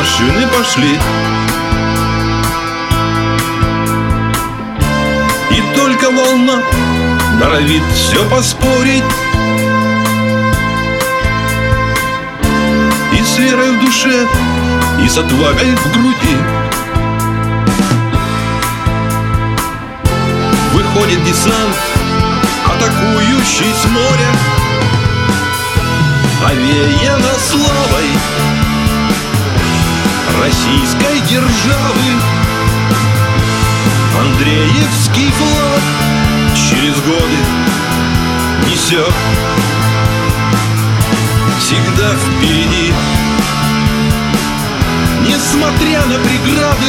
машины пошли. И только волна норовит все поспорить. И с верой в душе, и с отвагой в груди выходит десант, атакующий с моря, овеяно славой российской державы. Андреевский флаг через годы несет всегда впереди. Несмотря на преграды,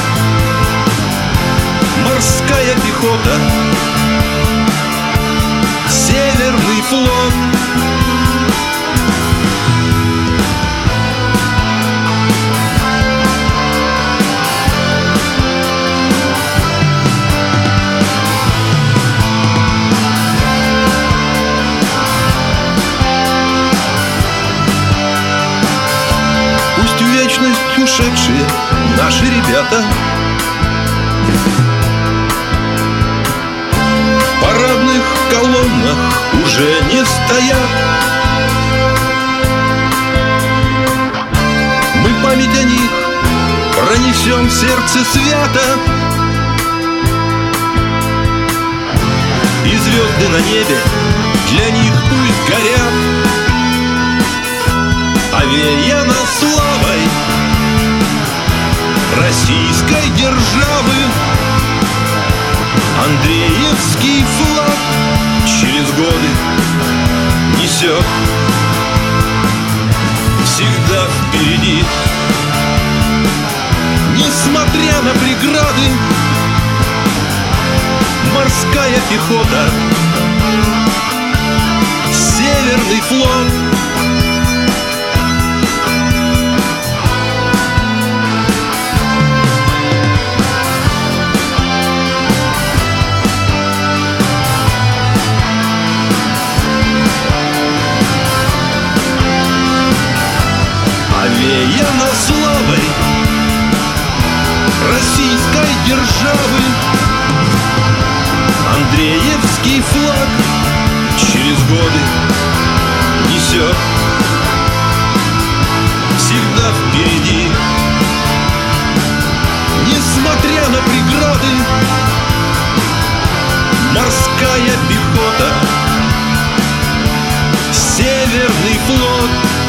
морская пехота, Северный флот. Пусть в вечность ушедшие наши ребята в парадных колоннах уже не стоят. Мы память о них пронесем в сердце свято, и звезды на небе для них пусть горят, овеяно славой российской державы. Андреевский флаг через годы несет всегда впереди. Несмотря на преграды, морская пехота, Северный флот. Овеяно славой российской державы. Андреевский флаг через годы несет всегда впереди. Несмотря на преграды, морская пехота, Северный флот.